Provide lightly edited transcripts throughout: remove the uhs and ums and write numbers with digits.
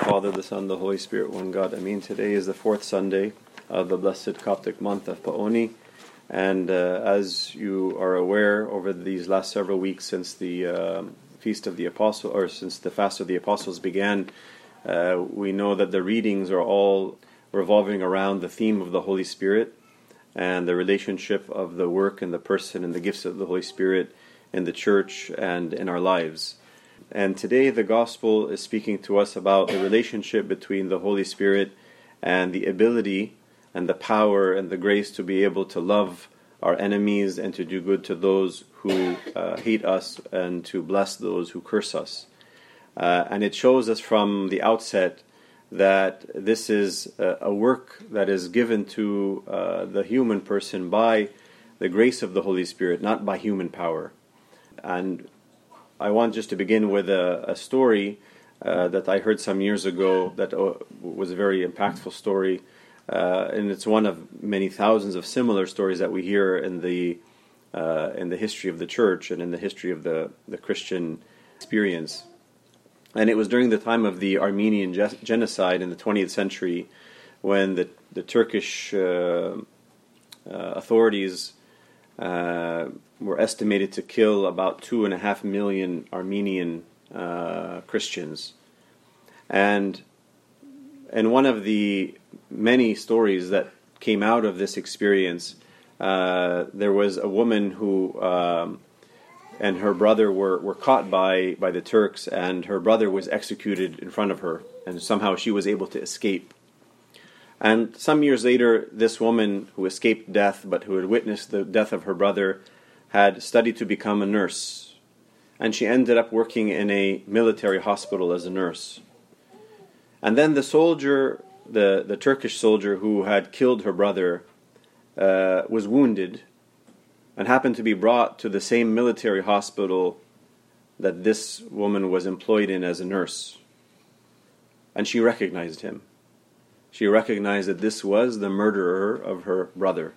Father, the Son, the Holy Spirit, one God. Ameen. Today is the fourth Sunday of the blessed Coptic month of Pa'oni. And as you are aware, over these last several weeks since the Feast of the Apostle, or since the Fast of the Apostles began, we know that the readings are all revolving around the theme of the Holy Spirit and the relationship of the work and the person and the gifts of the Holy Spirit in the church and in our lives. And today the Gospel is speaking to us about the relationship between the Holy Spirit and the ability and the power and the grace to be able to love our enemies and to do good to those who hate us and to bless those who curse us. And it shows us from the outset that this is a work that is given to the human person by the grace of the Holy Spirit, not by human power. And I want just to begin with a story that I heard some years ago that was a very impactful story, and it's one of many thousands of similar stories that we hear in the history of the church and in the history of the Christian experience. And it was during the time of the Armenian genocide in the 20th century when the Turkish authorities were estimated to kill about 2.5 million Armenian Christians. And one of the many stories that came out of this experience, there was a woman who and her brother were caught by the Turks, and her brother was executed in front of her, and somehow she was able to escape. And some years later, this woman who escaped death, but who had witnessed the death of her brother, had studied to become a nurse. And she ended up working in a military hospital as a nurse. And then the soldier, the Turkish soldier who had killed her brother, was wounded and happened to be brought to the same military hospital that this woman was employed in as a nurse. And she recognized him. She recognized that this was the murderer of her brother.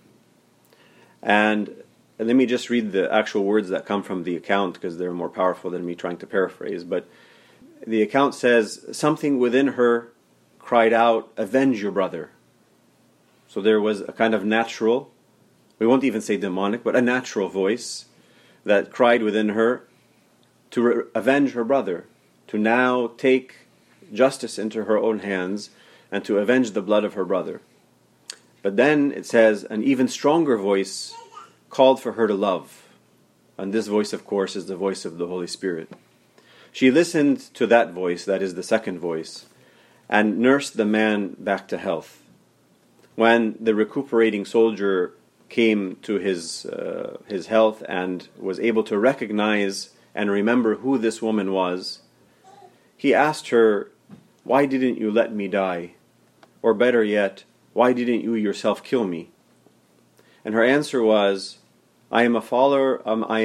And let me just read the actual words that come from the account, because they're more powerful than me trying to paraphrase. But the account says, something within her cried out, "Avenge your brother." So there was a kind of natural, we won't even say demonic, but a natural voice that cried within her to avenge her brother, to now take justice into her own hands and to avenge the blood of her brother. But then it says, an even stronger voice called for her to love. And this voice, of course, is the voice of the Holy Spirit. She listened to that voice, that is the second voice, and nursed the man back to health. When the recuperating soldier came to his health and was able to recognize and remember who this woman was, he asked her, "Why didn't you let me die? Or better yet, why didn't you yourself kill me?" And her answer was, I am a follower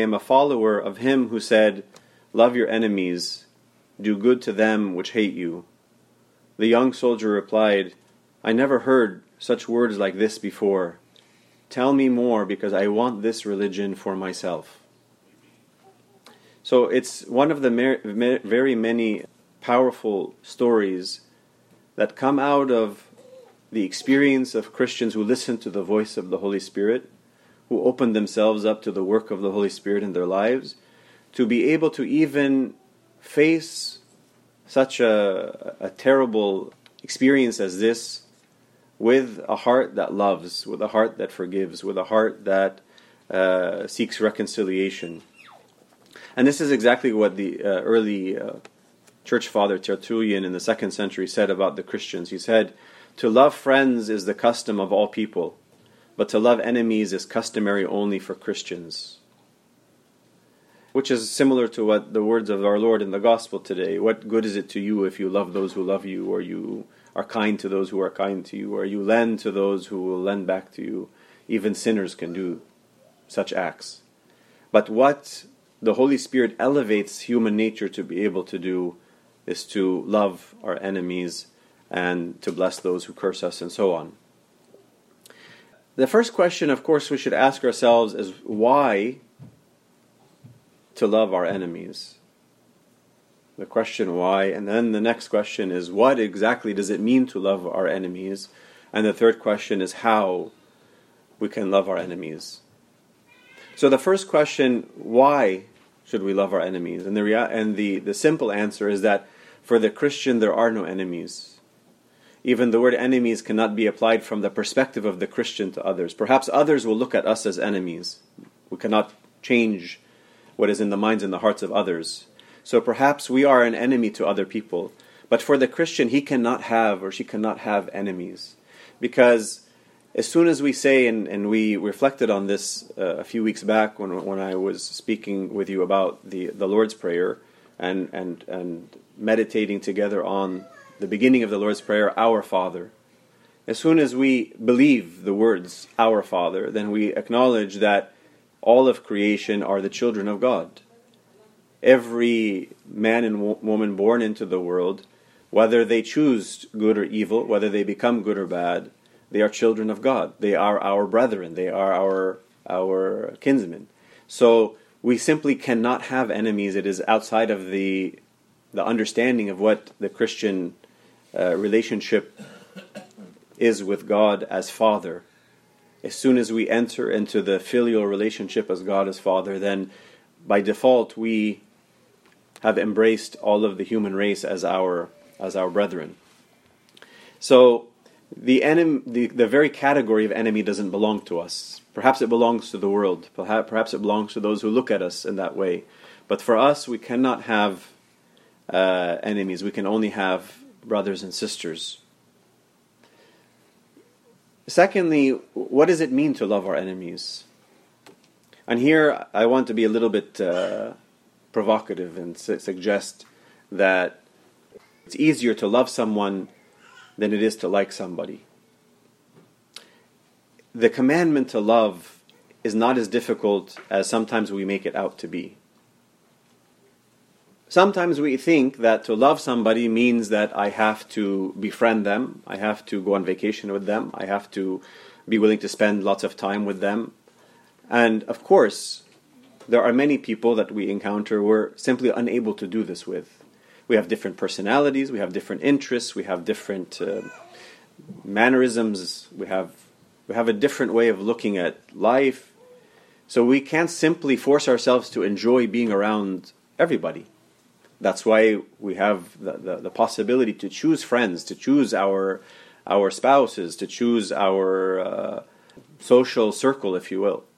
of him who said, "Love your enemies, do good to them which hate you." The young soldier replied, "I never heard such words like this before. Tell me more, because I want this religion for myself." So it's one of the very many powerful stories that come out of the experience of Christians who listen to the voice of the Holy Spirit, who open themselves up to the work of the Holy Spirit in their lives, to be able to even face such a terrible experience as this with a heart that loves, with a heart that forgives, with a heart that seeks reconciliation. And this is exactly what the early church father Tertullian in the 2nd century said about the Christians. He said, "To love friends is the custom of all people, but to love enemies is customary only for Christians." Which is similar to what the words of our Lord in the Gospel today. What good is it to you if you love those who love you, or you are kind to those who are kind to you, or you lend to those who will lend back to you? Even sinners can do such acts. But what the Holy Spirit elevates human nature to be able to do is to love our enemies and to bless those who curse us, and so on. The first question, of course, we should ask ourselves is why to love our enemies? the question why, and then the next question is what exactly does it mean to love our enemies, and the third question is how we can love our enemies. So the first question, why should we love our enemies? And the simple answer is that for the Christian there are no enemies. Even the word enemies cannot be applied from the perspective of the Christian to others. Perhaps others will look at us as enemies. We cannot change what is in the minds and the hearts of others. So perhaps we are an enemy to other people. But for the Christian, he cannot have or she cannot have enemies. Because as soon as we say, and we reflected on this a few weeks back when I was speaking with you about the Lord's Prayer and meditating together on the beginning of the Lord's Prayer, Our Father. As soon as we believe the words, Our Father, then we acknowledge that all of creation are the children of God. Every man and woman born into the world, whether they choose good or evil, whether they become good or bad, they are children of God. They are our brethren. They are our kinsmen. So we simply cannot have enemies. It is outside of the understanding of what the Christian relationship is with God as Father. As soon as we enter into the filial relationship as God as Father, then by default we have embraced all of the human race as our brethren. So the very category of enemy doesn't belong to us. Perhaps it belongs to the world. Perhaps it belongs to those who look at us in that way. But for us, we cannot have enemies. We can only have brothers and sisters. Secondly, what does it mean to love our enemies? And here I want to be a little bit provocative and suggest that it's easier to love someone than it is to like somebody. The commandment to love is not as difficult as sometimes we make it out to be. Sometimes we think that to love somebody means that I have to befriend them, I have to go on vacation with them, I have to be willing to spend lots of time with them. And of course, there are many people that we encounter we're simply unable to do this with. We have different personalities, we have different interests, we have different mannerisms, we have a different way of looking at life. So we can't simply force ourselves to enjoy being around everybody. That's why we have the possibility to choose friends, to choose our spouses, to choose our social circle, if you will.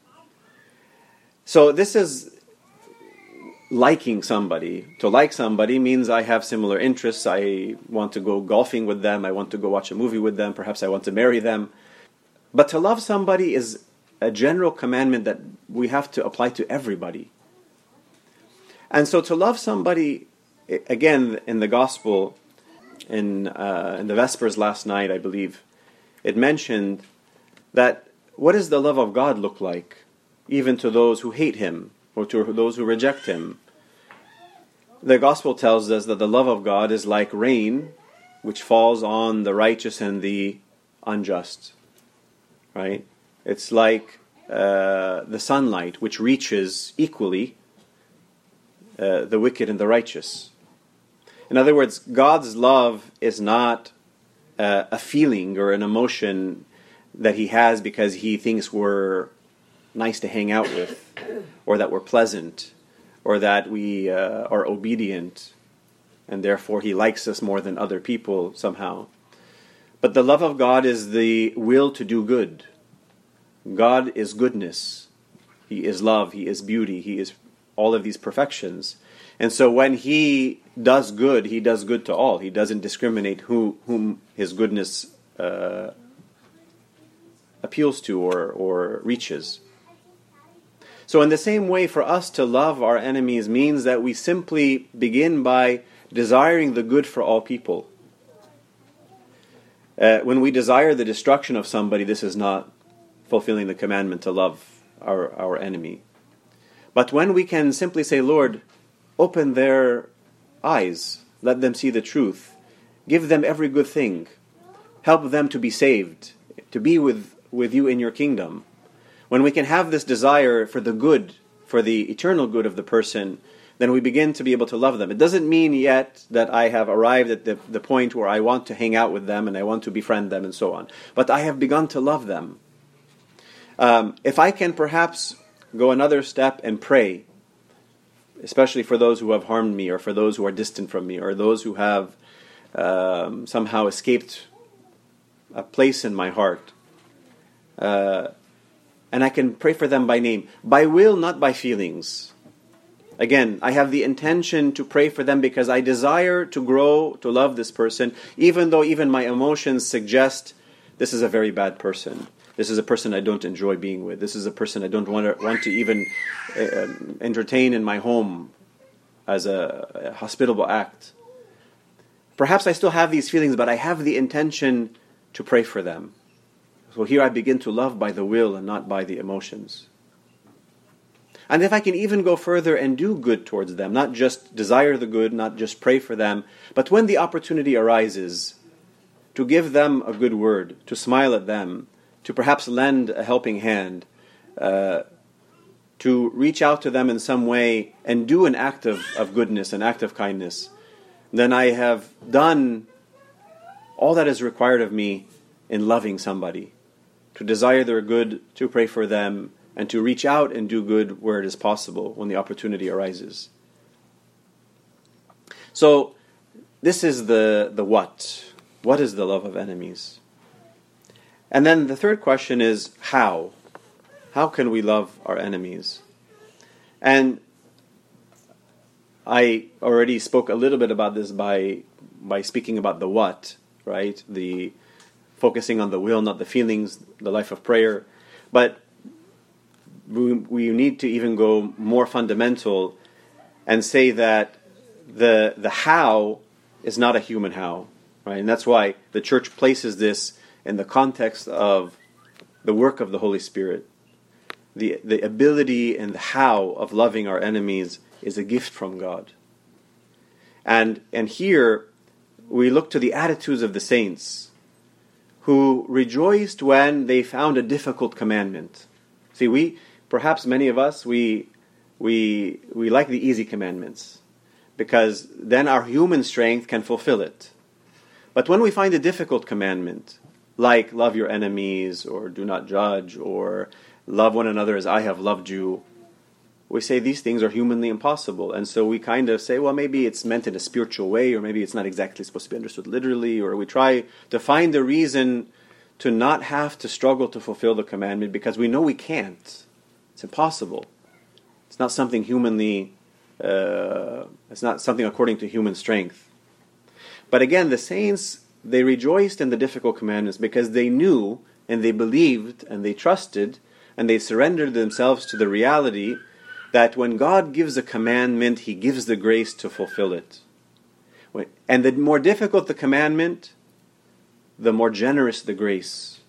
So this is liking somebody. To like somebody means I have similar interests. I want to go golfing with them. I want to go watch a movie with them. Perhaps I want to marry them. But to love somebody is a general commandment that we have to apply to everybody. And so to love somebody, again, in the Gospel, in the Vespers last night, I believe, it mentioned that what does the love of God look like, even to those who hate Him, or to those who reject Him? The Gospel tells us that the love of God is like rain, which falls on the righteous and the unjust. Right? It's like the sunlight, which reaches equally the wicked and the righteous. In other words, God's love is not a feeling or an emotion that He has because He thinks we're nice to hang out with, or that we're pleasant, or that we are obedient, and therefore He likes us more than other people somehow. But the love of God is the will to do good. God is goodness. He is love. He is beauty. He is all of these perfections. And so when He does good to all. He doesn't discriminate whom His goodness appeals to or reaches. So in the same way, for us to love our enemies means that we simply begin by desiring the good for all people. When we desire the destruction of somebody, this is not fulfilling the commandment to love our enemy. But when we can simply say, Lord, open their eyes, let them see the truth, give them every good thing, help them to be saved, to be with you in your kingdom. When we can have this desire for the good, for the eternal good of the person, then we begin to be able to love them. It doesn't mean yet that I have arrived at the point where I want to hang out with them and I want to befriend them and so on. But I have begun to love them. If I can perhaps go another step and pray, especially for those who have harmed me, or for those who are distant from me, or those who have somehow escaped a place in my heart, and I can pray for them by name, by will, not by feelings. Again, I have the intention to pray for them because I desire to grow to love this person, even though even my emotions suggest this is a very bad person. This is a person I don't enjoy being with. This is a person I don't want to even entertain in my home as a hospitable act. Perhaps I still have these feelings, but I have the intention to pray for them. So here I begin to love by the will and not by the emotions. And if I can even go further and do good towards them, not just desire the good, not just pray for them, but when the opportunity arises, to give them a good word, to smile at them, to perhaps lend a helping hand, to reach out to them in some way and do an act of goodness, an act of kindness, then I have done all that is required of me in loving somebody, to desire their good, to pray for them, and to reach out and do good where it is possible when the opportunity arises. So, this is the what. What is the love of enemies? And then the third question is how? How can we love our enemies? And I already spoke a little bit about this by speaking about the what, right? The focusing on the will, not the feelings, the life of prayer. But we need to even go more fundamental and say that the how is not a human how, right? And that's why the church places this in the context of the work of the Holy Spirit. The ability and the how of loving our enemies is a gift from God. And here we look to the attitudes of the saints who rejoiced when they found a difficult commandment. See, perhaps many of us, we like the easy commandments because then our human strength can fulfill it. But when we find a difficult commandment, like love your enemies, or do not judge, or love one another as I have loved you, we say these things are humanly impossible. And so we kind of say, well, maybe it's meant in a spiritual way, or maybe it's not exactly supposed to be understood literally, or we try to find a reason to not have to struggle to fulfill the commandment because we know we can't. It's impossible. It's not something humanly, it's not something according to human strength. But again, the saints, they rejoiced in the difficult commandments because they knew and they believed and they trusted and they surrendered themselves to the reality that when God gives a commandment, He gives the grace to fulfill it. And the more difficult the commandment, the more generous the grace.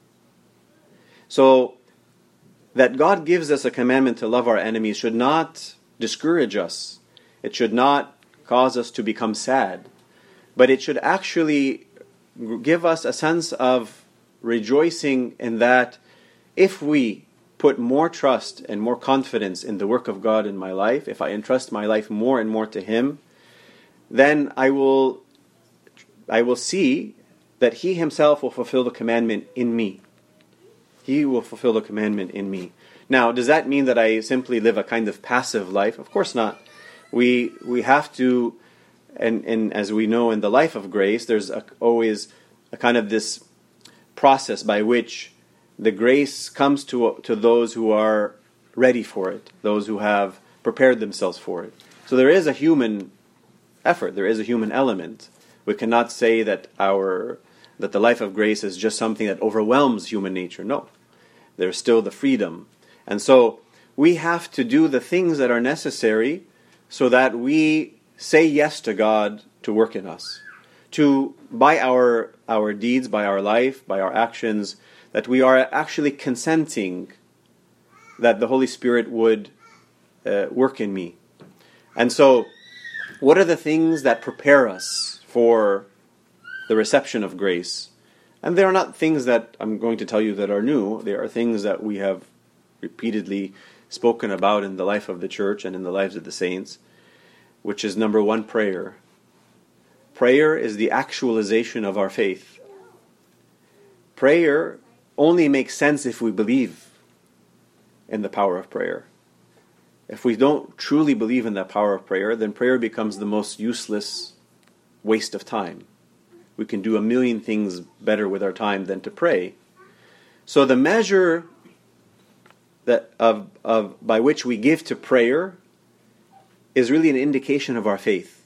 So, that God gives us a commandment to love our enemies should not discourage us. It should not cause us to become sad. But it should actually give us a sense of rejoicing in that if we put more trust and more confidence in the work of God in my life, if I entrust my life more and more to Him, then I will see that He Himself will fulfill the commandment in me. He will fulfill the commandment in me. Now, does that mean that I simply live a kind of passive life? Of course not. We have to, and as we know in the life of grace, there's always a kind of this process by which the grace comes to those who are ready for it, those who have prepared themselves for it. So there is a human effort, there is a human element. We cannot say that the life of grace is just something that overwhelms human nature. No. There's still the freedom. And so we have to do the things that are necessary so that we say yes to God to work in us. By our deeds, by our life, by our actions, that we are actually consenting that the Holy Spirit would work in me. And so, what are the things that prepare us for the reception of grace? And they are not things that I'm going to tell you that are new. They are things that we have repeatedly spoken about in the life of the church and in the lives of the saints. which is number one, prayer. Prayer is the actualization of our faith. Prayer only makes sense if we believe in the power of prayer. If we don't truly believe in the power of prayer, then prayer becomes the most useless waste of time. We can do a million things better with our time than to pray. So the measure that by which we give to prayer is really an indication of our faith.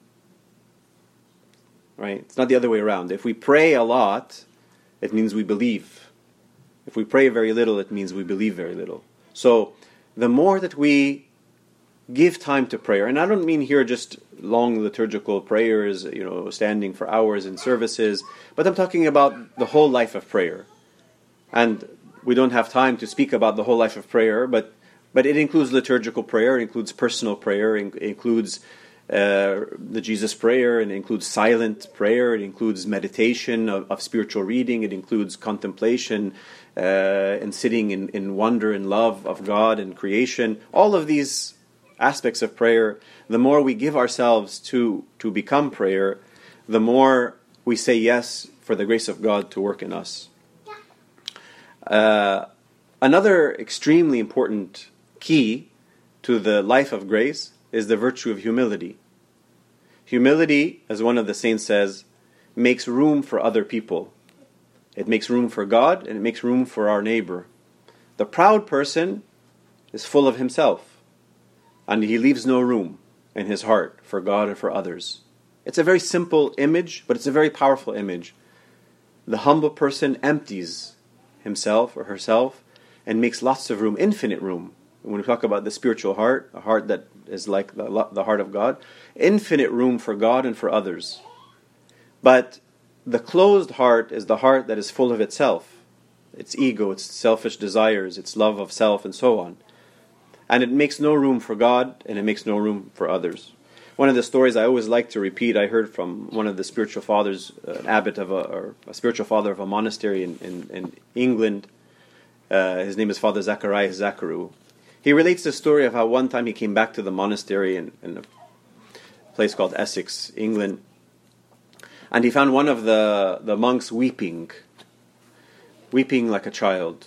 Right? It's not the other way around. If we pray a lot, it means we believe. If we pray very little, it means we believe very little. So the more that we give time to prayer, and I don't mean here just long liturgical prayers, standing for hours in services, but I'm talking about the whole life of prayer. And we don't have time to speak about the whole life of prayer, but it includes liturgical prayer, it includes personal prayer, it includes the Jesus prayer, it includes silent prayer, it includes meditation of spiritual reading, it includes contemplation and sitting in wonder and love of God and creation. All of these aspects of prayer, the more we give ourselves to become prayer, the more we say yes for the grace of God to work in us. Another extremely important key to the life of grace is the virtue of humility. Humility, as one of the saints says, makes room for other people. It makes room for God, and it makes room for our neighbor. The proud person is full of himself, and he leaves no room in his heart for God and for others. It's a very simple image, but it's a very powerful image. The humble person empties himself or herself and makes lots of room, infinite room. When we talk about the spiritual heart, a heart that is like the heart of God, infinite room for God and for others. But the closed heart is the heart that is full of itself, its ego, its selfish desires, its love of self, and so on. And it makes no room for God, and it makes no room for others. One of the stories I always like to repeat, I heard from one of the spiritual fathers, an abbot or a spiritual father of a monastery in England. His name is Father Zacharias Zacharu. He relates the story of how one time he came back to the monastery in a place called Essex, England, and he found one of the monks weeping like a child.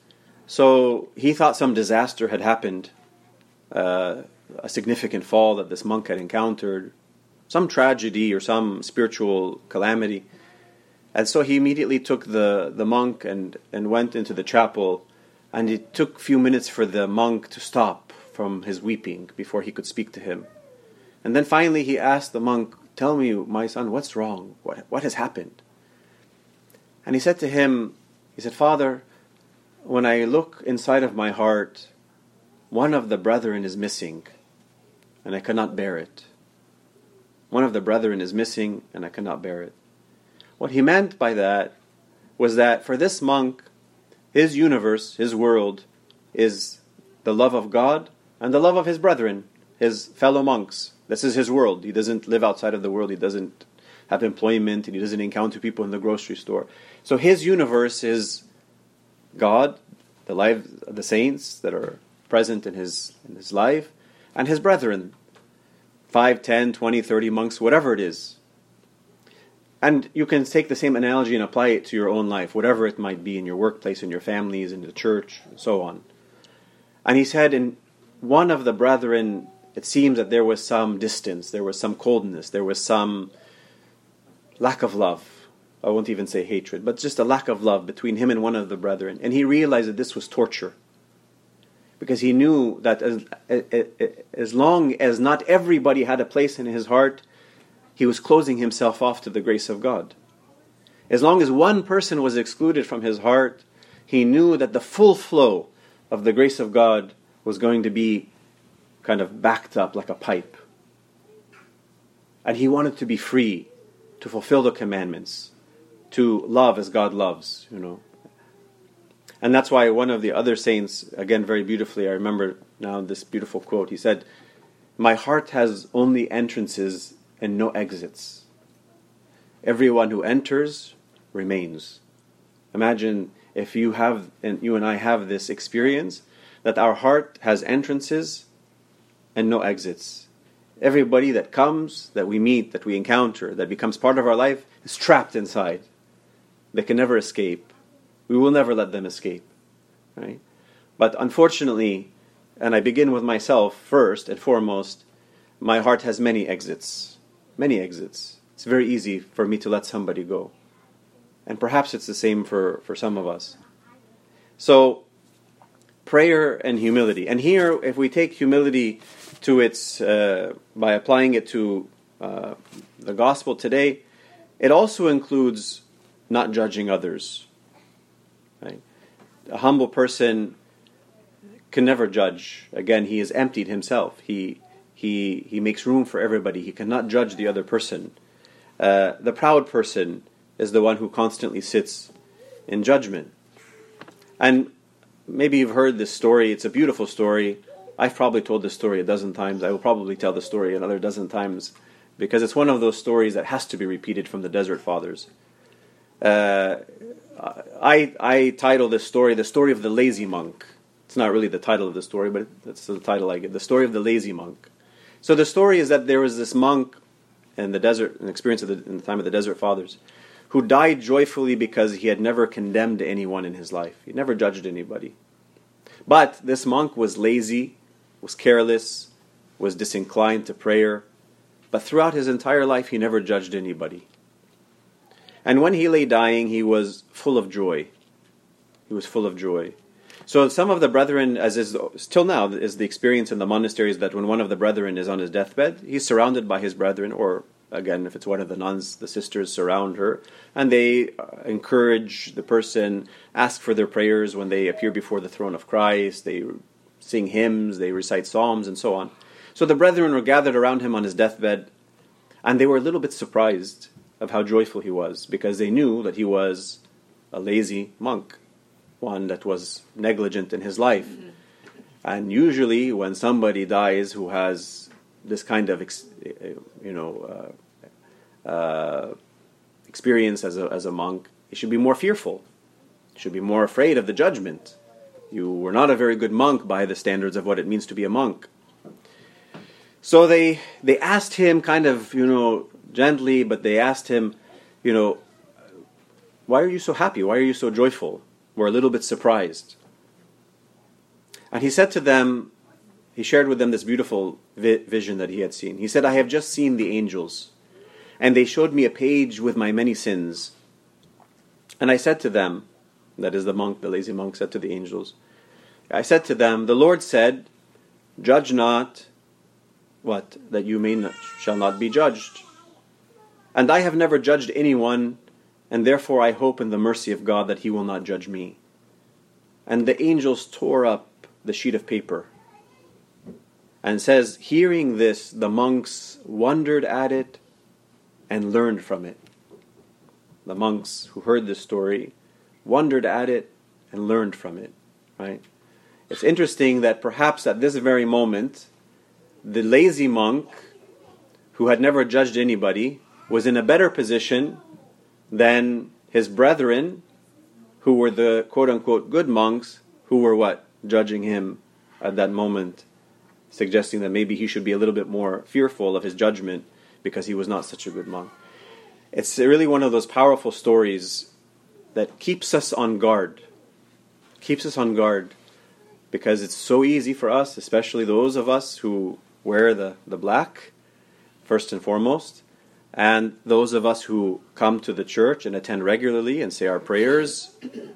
So he thought some disaster had happened, a significant fall that this monk had encountered, some tragedy or some spiritual calamity. And so he immediately took the monk and went into the chapel, and it took a few minutes for the monk to stop from his weeping before he could speak to him. And then finally he asked the monk, "Tell me, my son, what's wrong? What has happened?" And he said to him, "Father, when I look inside of my heart, one of the brethren is missing, and I cannot bear it. One of the brethren is missing, and I cannot bear it." What he meant by that was that for this monk, his universe, his world, is the love of God and the love of his brethren, his fellow monks. This is his world. He doesn't live outside of the world. He doesn't have employment, and he doesn't encounter people in the grocery store. So his universe is God, the life of the saints that are present in his life, and his brethren, 5, 10, 20, 30 monks, whatever it is. And you can take the same analogy and apply it to your own life, whatever it might be, in your workplace, in your families, in the church, and so on. And he said, in one of the brethren, it seems that there was some distance, there was some coldness, there was some lack of love. I won't even say hatred, but just a lack of love between him and one of the brethren. And he realized that this was torture, because he knew that as long as not everybody had a place in his heart, he was closing himself off to the grace of God. As long as one person was excluded from his heart, he knew that the full flow of the grace of God was going to be kind of backed up like a pipe. And he wanted to be free, to fulfill the commandments, to love as God loves, And that's why one of the other saints, again very beautifully, I remember now this beautiful quote, he said, "My heart has only entrances and no exits. Everyone who enters remains." Imagine if you and I have this experience, that our heart has entrances and no exits. Everybody that comes, that we meet, that we encounter, that becomes part of our life, is trapped inside. They can never escape. We will never let them escape. Right? But unfortunately, and I begin with myself first and foremost, my heart has many exits. Many exits. It's very easy for me to let somebody go. And perhaps it's the same for some of us. So, prayer and humility. And here, if we take humility to its, by applying it to the gospel today, it also includes not judging others. Right? A humble person can never judge. Again, he is emptied himself. He makes room for everybody. He cannot judge the other person. The proud person is the one who constantly sits in judgment. And maybe you've heard this story. It's a beautiful story. I've probably told this story a dozen times. I will probably tell the story another dozen times because it's one of those stories that has to be repeated from the Desert Fathers. I title this story, The Story of the Lazy Monk. It's not really the title of the story, but that's the title I give. The Story of the Lazy Monk. So the story is that there was this monk in the desert, an experience in the time of the Desert Fathers, who died joyfully because he had never condemned anyone in his life. He never judged anybody. But this monk was lazy, was careless, was disinclined to prayer. But throughout his entire life, he never judged anybody. And when he lay dying, he was full of joy. He was full of joy. So some of the brethren, as is till now, is the experience in the monasteries that when one of the brethren is on his deathbed, he's surrounded by his brethren, or again, if it's one of the nuns, the sisters surround her, and they encourage the person, ask for their prayers when they appear before the throne of Christ, they sing hymns, they recite psalms, and so on. So the brethren were gathered around him on his deathbed, and they were a little bit surprised of how joyful he was, because they knew that he was a lazy monk, one that was negligent in his life. And usually when somebody dies who has this kind of experience as a monk, he should be more fearful. He should be more afraid of the judgment. You were not a very good monk by the standards of what it means to be a monk. So they asked him kind of, gently, but they asked him, why are you so happy? Why are you so joyful? We're a little bit surprised. And he said to them, he shared with them this beautiful vision that he had seen. He said, I have just seen the angels, and they showed me a page with my many sins. And I said to them, that is the monk, the lazy monk said to the angels, I said to them, the Lord said, judge not, what? That you shall not be judged. And I have never judged anyone, and therefore I hope in the mercy of God that he will not judge me. And the angels tore up the sheet of paper. And says, hearing this, the monks wondered at it and learned from it. The monks who heard this story wondered at it and learned from it. Right? It's interesting that perhaps at this very moment, the lazy monk, who had never judged anybody, was in a better position than his brethren, who were the quote-unquote good monks, who were what? Judging him at that moment, suggesting that maybe he should be a little bit more fearful of his judgment because he was not such a good monk. It's really one of those powerful stories that keeps us on guard. Keeps us on guard because it's so easy for us, especially those of us who wear the black, first and foremost, and those of us who come to the church and attend regularly and say our prayers,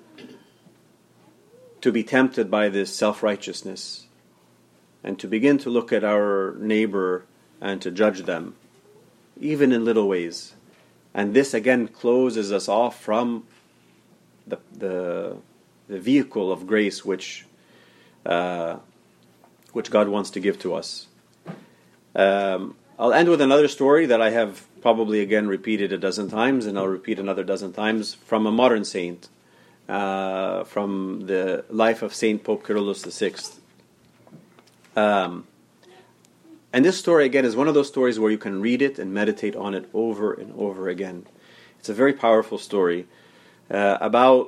to be tempted by this self-righteousness and to begin to look at our neighbor and to judge them, even in little ways. And this again closes us off from the vehicle of grace which God wants to give to us. I'll end with another story that I have probably again repeated a dozen times, and I'll repeat another dozen times, from a modern saint, from the life of Saint Pope Kyrillos VI. And this story again is one of those stories where you can read it and meditate on it over and over again. It's a very powerful story about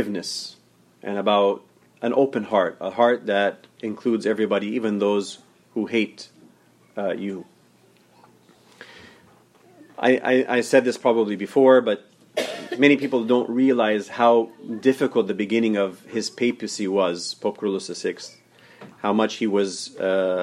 forgiveness and about an open heart, a heart that includes everybody, even those who hate you. I said this probably before, but many people don't realize how difficult the beginning of his papacy was, Pope Kyrillos VI. How much he was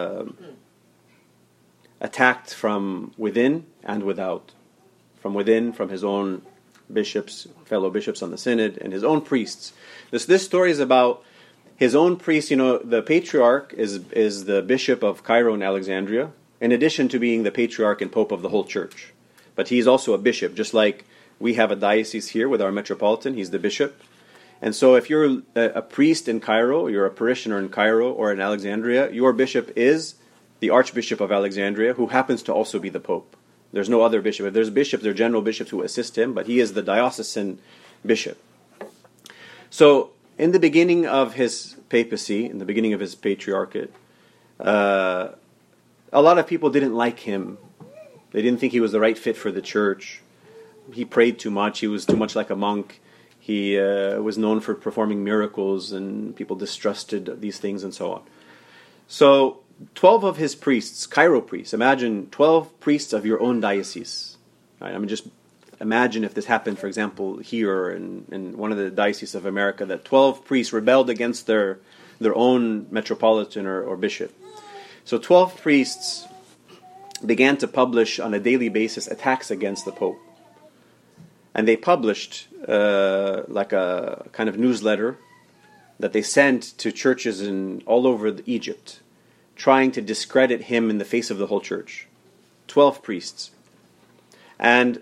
attacked from within and without. From within, from his own bishops, fellow bishops on the synod, and his own priests. This story is about his own priests. You know, the patriarch is the bishop of Cairo and Alexandria, in addition to being the patriarch and pope of the whole church. But he's also a bishop, just like we have a diocese here with our metropolitan. He's the bishop. And so if you're a priest in Cairo, you're a parishioner in Cairo or in Alexandria, your bishop is the Archbishop of Alexandria, who happens to also be the pope. There's no other bishop. If there's bishops, there are general bishops who assist him, but he is the diocesan bishop. So in the beginning of his papacy, in the beginning of his patriarchate, a lot of people didn't like him. They didn't think he was the right fit for the church. He prayed too much. He was too much like a monk. He was known for performing miracles, and people distrusted these things and so on. So 12 of his priests, Cairo priests, imagine 12 priests of your own diocese. Right? I mean, just imagine if this happened, for example, here in one of the dioceses of America, that 12 priests rebelled against their own metropolitan or bishop. So 12 priests began to publish on a daily basis attacks against the Pope. And they published like a kind of newsletter that they sent to churches all over Egypt, trying to discredit him in the face of the whole church. 12 priests. And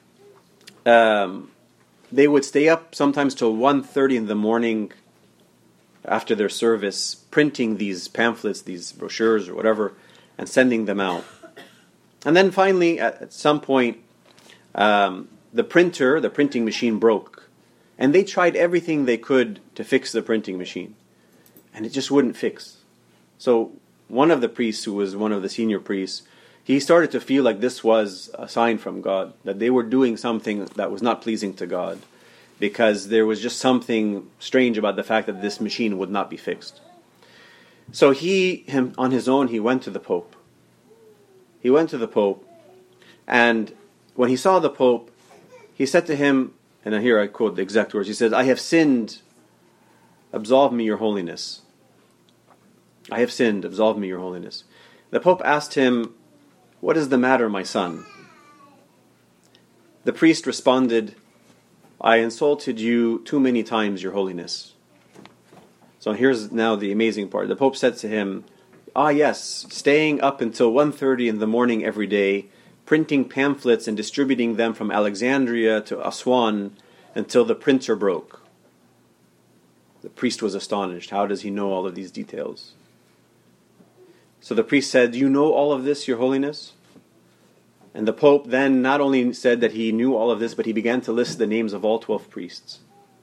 they would stay up sometimes till 1:30 in the morning after their service, printing these pamphlets, these brochures or whatever, and sending them out. And then finally, at some point, the printing machine broke. And they tried everything they could to fix the printing machine. And it just wouldn't fix. So one of the priests, who was one of the senior priests, he started to feel like this was a sign from God, that they were doing something that was not pleasing to God, because there was just something strange about the fact that this machine would not be fixed. So on his own, he went to the Pope. He went to the Pope, and when he saw the Pope, he said to him, and here I quote the exact words, he said, "I have sinned, absolve me, your holiness. I have sinned, absolve me, your holiness." The Pope asked him, "What is the matter, my son?" The priest responded, "I insulted you too many times, your holiness." So here's now the amazing part. The Pope said to him, "Ah yes, staying up until 1:30 in the morning every day, printing pamphlets and distributing them from Alexandria to Aswan until the printer broke." The priest was astonished. How does he know all of these details? So the priest said, "Do you know all of this, your holiness?" And the Pope then not only said that he knew all of this, but he began to list the names of all 12 priests.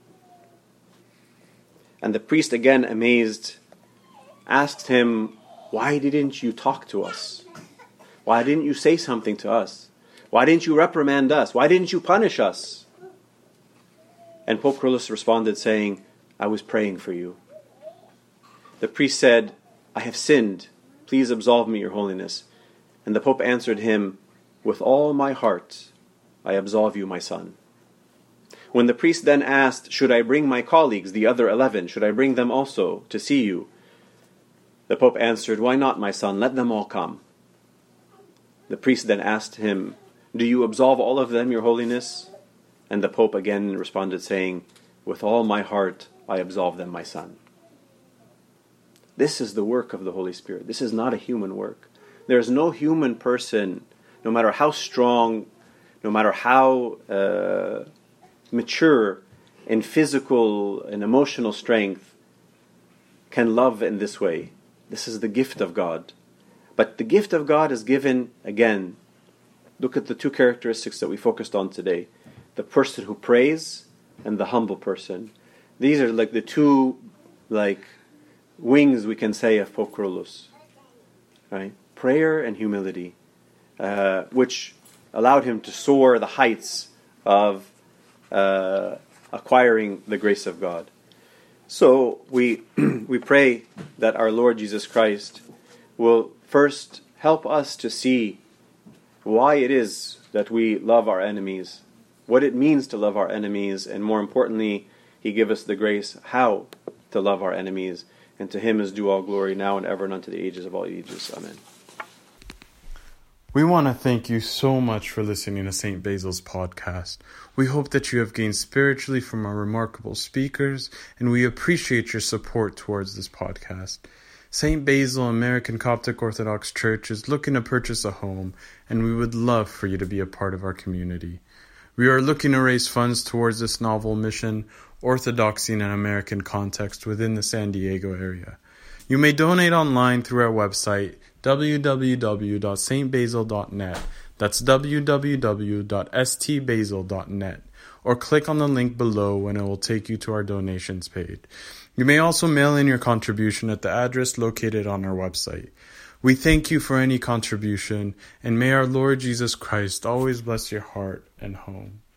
And the priest, again amazed, asked him, "Why didn't you talk to us? Why didn't you say something to us? Why didn't you reprimand us? Why didn't you punish us?" And Pope Kyrillos responded saying, "I was praying for you." The priest said, "I have sinned. Please absolve me, your holiness." And the Pope answered him, "With all my heart, I absolve you, my son." When the priest then asked, "Should I bring my colleagues, the other 11, should I bring them also to see you?" The Pope answered, "Why not, my son? Let them all come." The priest then asked him, "Do you absolve all of them, your holiness?" And the Pope again responded saying, "With all my heart, I absolve them, my son." This is the work of the Holy Spirit. This is not a human work. There is no human person, no matter how strong, no matter how mature in physical and emotional strength, can love in this way. This is the gift of God. But the gift of God is given, again, look at the two characteristics that we focused on today. The person who prays and the humble person. These are like the two wings, we can say, of Pope Kyrillos. Right? Prayer and humility, which allowed him to soar the heights of acquiring the grace of God. So we pray that our Lord Jesus Christ will first help us to see why it is that we love our enemies, what it means to love our enemies, and more importantly, He give us the grace how to love our enemies. And to Him is due all glory now and ever and unto the ages of all ages. Amen. We want to thank you so much for listening to St. Basil's podcast. We hope that you have gained spiritually from our remarkable speakers, and we appreciate your support towards this podcast. St. Basil American Coptic Orthodox Church is looking to purchase a home, and we would love for you to be a part of our community. We are looking to raise funds towards this novel mission, Orthodoxy in an American Context, within the San Diego area. You may donate online through our website, www.stbasil.net. That's www.stbasil.net. Or click on the link below and it will take you to our donations page. You may also mail in your contribution at the address located on our website. We thank you for any contribution, and may our Lord Jesus Christ always bless your heart and home.